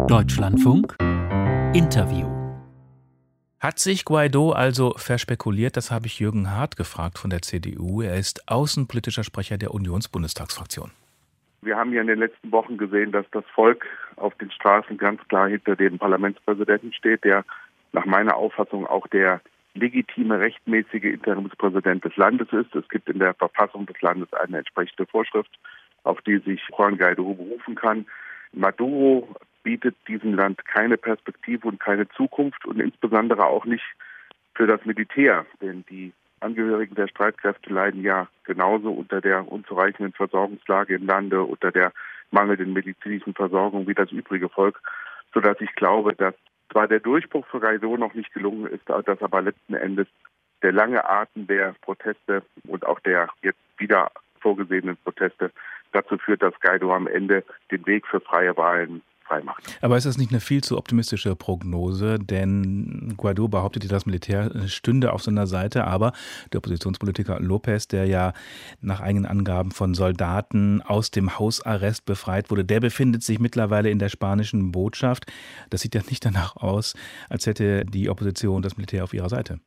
Deutschlandfunk Interview. Hat sich Guaidó also verspekuliert? Das habe ich Jürgen Hart gefragt von der CDU. Er ist außenpolitischer Sprecher der Unionsbundestagsfraktion. Wir haben ja in den letzten Wochen gesehen, dass das Volk auf den Straßen ganz klar hinter dem Parlamentspräsidenten steht, der nach meiner Auffassung auch der legitime, rechtmäßige Interimspräsident des Landes ist. Es gibt in der Verfassung des Landes eine entsprechende Vorschrift, auf die sich Juan Guaidó berufen kann. Maduro bietet diesem Land keine Perspektive und keine Zukunft und insbesondere auch nicht für das Militär, denn die Angehörigen der Streitkräfte leiden ja genauso unter der unzureichenden Versorgungslage im Lande, unter der mangelnden medizinischen Versorgung wie das übrige Volk, sodass ich glaube, dass zwar der Durchbruch für Guaidó noch nicht gelungen ist, dass aber letzten Endes der lange Atem der Proteste und auch der jetzt wieder vorgesehenen Proteste dazu führt, dass Guaidó am Ende den Weg für freie Wahlen freimacht. Aber ist das nicht eine viel zu optimistische Prognose? Denn Guaidó behauptet, das Militär stünde auf seiner Seite, aber der Oppositionspolitiker López, der ja nach eigenen Angaben von Soldaten aus dem Hausarrest befreit wurde, der befindet sich mittlerweile in der spanischen Botschaft. Das sieht ja nicht danach aus, als hätte die Opposition das Militär auf ihrer Seite.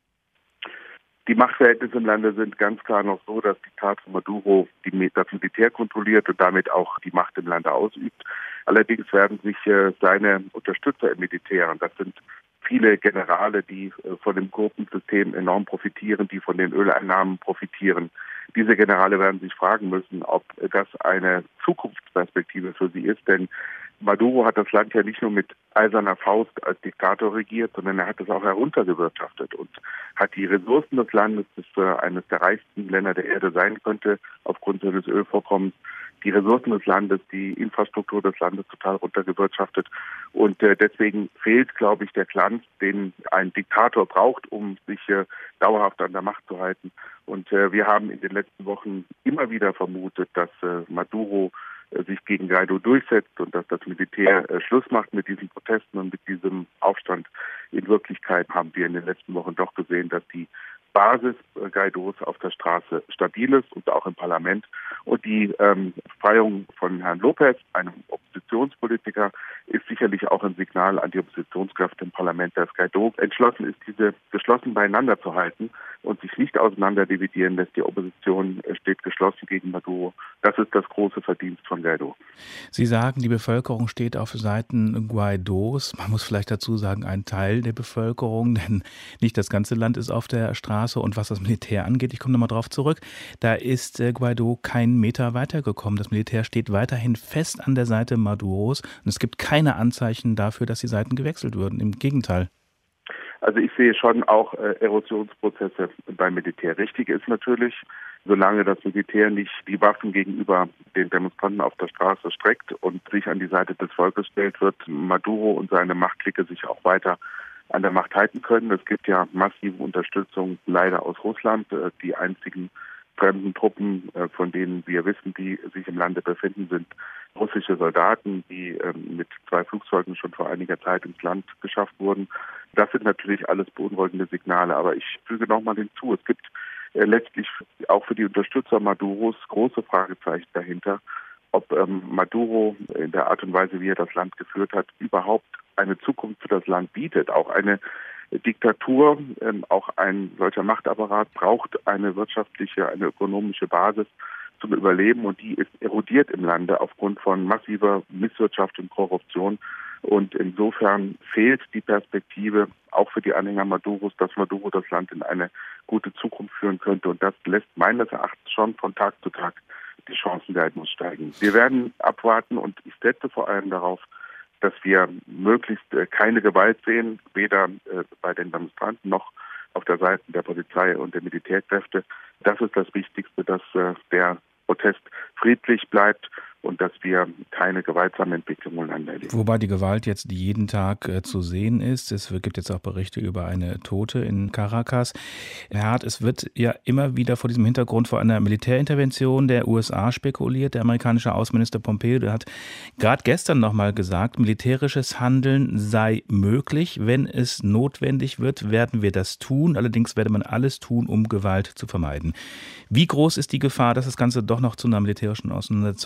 Die Machtverhältnisse im Lande sind ganz klar noch so, dass Diktator Maduro das Militär kontrolliert und damit auch die Macht im Lande ausübt. Allerdings werden sich seine Unterstützer im Militär, und das sind viele Generale, die von dem Gruppensystem enorm profitieren, die von den Öleinnahmen profitieren. Diese Generale werden sich fragen müssen, ob das eine Zukunftsperspektive für sie ist, denn Maduro hat das Land ja nicht nur mit eiserner Faust als Diktator regiert, sondern er hat es auch heruntergewirtschaftet und hat die Ressourcen des Landes, das eines der reichsten Länder der Erde sein könnte, aufgrund seines Ölvorkommens, die Ressourcen des Landes, die Infrastruktur des Landes total runtergewirtschaftet. Und deswegen fehlt, glaube ich, der Glanz, den ein Diktator braucht, um sich dauerhaft an der Macht zu halten. Und wir haben in den letzten Wochen immer wieder vermutet, dass Maduro sich gegen Guaidó durchsetzt und dass das Militär Schluss macht mit diesen Protesten und mit diesem Aufstand. In Wirklichkeit haben wir in den letzten Wochen doch gesehen, dass die Basis Guaidós auf der Straße stabil ist und auch im Parlament. Und die Befreiung von Herrn López, einem Oppositionspolitiker, ist sicherlich auch ein Signal an die Oppositionskräfte im Parlament, dass Guaidó entschlossen ist, diese geschlossen beieinander zu halten und sich nicht auseinander dividieren lässt. Die Opposition steht geschlossen gegen Maduro. Das ist das große Verdienst von Guaidó. Sie sagen, die Bevölkerung steht auf Seiten Guaidós. Man muss vielleicht dazu sagen, ein Teil der Bevölkerung, denn nicht das ganze Land ist auf der Straße. Und was das Militär angeht, ich komme nochmal drauf zurück, da ist Guaidó keinen Meter weitergekommen. Das Militär steht weiterhin fest an der Seite Maduros und es gibt keine Anzeichen dafür, dass die Seiten gewechselt würden. Im Gegenteil. Also ich sehe schon auch Erosionsprozesse beim Militär. Richtig ist natürlich, solange das Militär nicht die Waffen gegenüber den Demonstranten auf der Straße streckt und sich an die Seite des Volkes stellt, wird Maduro und seine Machtklicke sich auch weiter an der Macht halten können. Es gibt ja massive Unterstützung leider aus Russland. Die einzigen fremden Truppen, von denen wir wissen, die sich im Lande befinden, sind russische Soldaten, die mit 2 Flugzeugen schon vor einiger Zeit ins Land geschafft wurden. Das sind natürlich alles beunruhigende Signale. Aber ich füge nochmal hinzu, es gibt letztlich auch für die Unterstützer Maduros große Fragezeichen dahinter, ob Maduro in der Art und Weise, wie er das Land geführt hat, überhaupt eine Zukunft für das Land bietet. Auch eine Diktatur, auch ein solcher Machtapparat braucht eine wirtschaftliche, eine ökonomische Basis zum Überleben und die ist erodiert im Lande aufgrund von massiver Misswirtschaft und Korruption. Und insofern fehlt die Perspektive auch für die Anhänger Maduros, dass Maduro das Land in eine gute Zukunft führen könnte. Und das lässt meines Erachtens schon von Tag zu Tag die Chancen Guaidós steigen. Wir werden abwarten und ich setze vor allem darauf, dass wir möglichst keine Gewalt sehen, weder bei den Demonstranten noch auf der Seite der Polizei und der Militärkräfte. Das ist das Wichtigste, dass der Protest friedlich bleibt und dass wir keine gewaltsame Entwicklung im Land erleben. Wobei die Gewalt jetzt jeden Tag zu sehen ist. Es gibt jetzt auch Berichte über eine Tote in Caracas. Herr Hart, es wird ja immer wieder vor diesem Hintergrund vor einer Militärintervention der USA spekuliert. Der amerikanische Außenminister Pompeo, der hat gerade gestern nochmal gesagt, militärisches Handeln sei möglich. Wenn es notwendig wird, werden wir das tun. Allerdings werde man alles tun, um Gewalt zu vermeiden. Wie groß ist die Gefahr, dass das Ganze doch noch zu einer militärischen Auseinandersetzung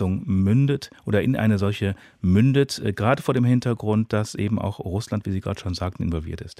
mündet oder in eine solche mündet, gerade vor dem Hintergrund, dass eben auch Russland, wie Sie gerade schon sagten, involviert ist?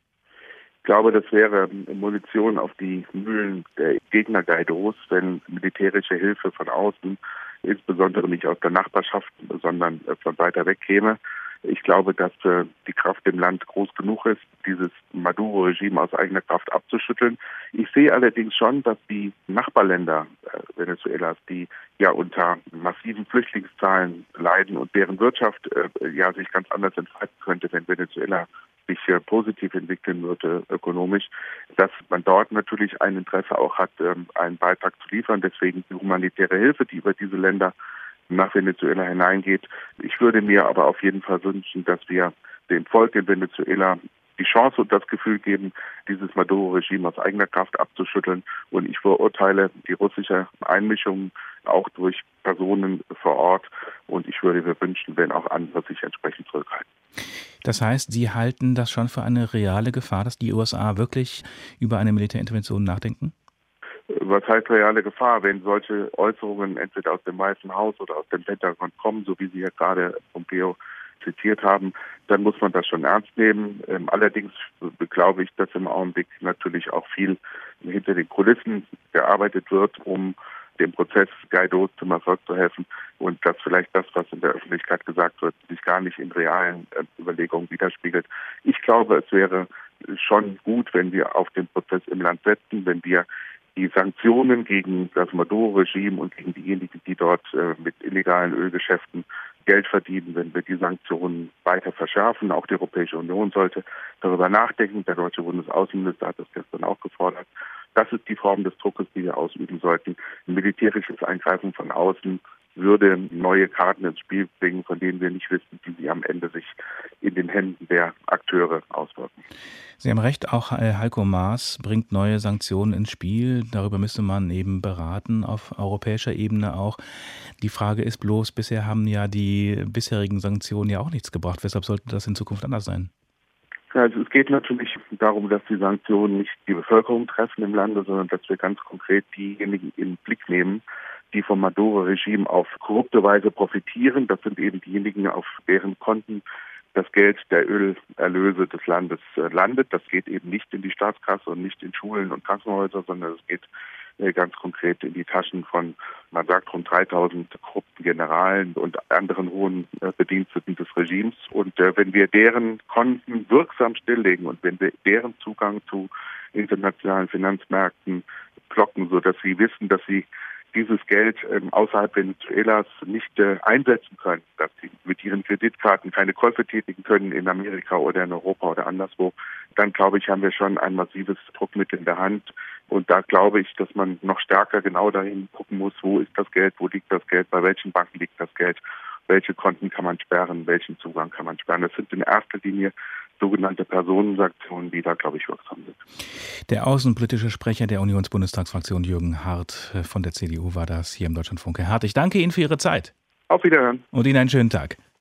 Ich glaube, das wäre Munition auf die Mühlen der Gegner Guaidós, wenn militärische Hilfe von außen, insbesondere nicht aus der Nachbarschaft, sondern von weiter weg käme. Ich glaube, dass die Kraft im Land groß genug ist, dieses Maduro-Regime aus eigener Kraft abzuschütteln. Ich sehe allerdings schon, dass die Nachbarländer Venezuelas, die ja unter massiven Flüchtlingszahlen leiden und deren Wirtschaft sich ganz anders entfalten könnte, wenn Venezuela sich positiv entwickeln würde ökonomisch, dass man dort natürlich ein Interesse auch hat, einen Beitrag zu liefern. Deswegen die humanitäre Hilfe, die über diese Länder nach Venezuela hineingeht. Ich würde mir aber auf jeden Fall wünschen, dass wir dem Volk in Venezuela die Chance und das Gefühl geben, dieses Maduro-Regime aus eigener Kraft abzuschütteln. Und ich verurteile die russische Einmischung auch durch Personen vor Ort. Und ich würde mir wünschen, wenn auch andere sich entsprechend zurückhalten. Das heißt, Sie halten das schon für eine reale Gefahr, dass die USA wirklich über eine Militärintervention nachdenken? Was heißt reale Gefahr, wenn solche Äußerungen entweder aus dem Weißen Haus oder aus dem Pentagon kommen, so wie Sie ja gerade Pompeo zitiert haben, dann muss man das schon ernst nehmen. Allerdings glaube ich, dass im Augenblick natürlich auch viel hinter den Kulissen gearbeitet wird, um dem Prozess Guaidó zum Erfolg zu helfen und dass vielleicht das, was in der Öffentlichkeit gesagt wird, sich gar nicht in realen Überlegungen widerspiegelt. Ich glaube, es wäre schon gut, wenn wir auf den Prozess im Land setzen, wenn wir die Sanktionen gegen das Maduro-Regime und gegen diejenigen, die dort mit illegalen Ölgeschäften Geld verdienen, wenn wir die Sanktionen weiter verschärfen. Auch die Europäische Union sollte darüber nachdenken. Der deutsche Bundesaußenminister hat das gestern auch gefordert. Das ist die Form des Druckes, die wir ausüben sollten. Ein militärisches Eingreifen von außen würde neue Karten ins Spiel bringen, von denen wir nicht wissen, wie sie am Ende sich in den Händen der Akteure auswirken. Sie haben recht, auch Heiko Maas bringt neue Sanktionen ins Spiel. Darüber müsste man eben beraten, auf europäischer Ebene auch. Die Frage ist bloß, bisher haben ja die bisherigen Sanktionen ja auch nichts gebracht. Weshalb sollte das in Zukunft anders sein? Also es geht natürlich darum, dass die Sanktionen nicht die Bevölkerung treffen im Lande, sondern dass wir ganz konkret diejenigen in den Blick nehmen, die vom Maduro-Regime auf korrupte Weise profitieren. Das sind eben diejenigen, auf deren Konten das Geld der Ölerlöse des Landes landet. Das geht eben nicht in die Staatskasse und nicht in Schulen und Krankenhäuser, sondern es geht ganz konkret in die Taschen von, man sagt, rund 3000 korrupten Generalen und anderen hohen Bediensteten des Regimes. Und wenn wir deren Konten wirksam stilllegen und wenn wir deren Zugang zu internationalen Finanzmärkten blocken, sodass sie wissen, dass sie dieses Geld außerhalb Venezuelas nicht einsetzen können, dass sie mit ihren Kreditkarten keine Käufe tätigen können in Amerika oder in Europa oder anderswo, dann glaube ich, haben wir schon ein massives Druckmittel in der Hand. Und da glaube ich, dass man noch stärker genau dahin gucken muss, wo ist das Geld, wo liegt das Geld, bei welchen Banken liegt das Geld, welche Konten kann man sperren, welchen Zugang kann man sperren. Das sind in erster Linie sogenannte Personensanktionen, die da, glaube ich, wirksam sind. Der außenpolitische Sprecher der Unionsbundestagsfraktion Jürgen Hart von der CDU war das hier im Deutschlandfunk. Herr Hart, ich danke Ihnen für Ihre Zeit. Auf Wiederhören. Und Ihnen einen schönen Tag.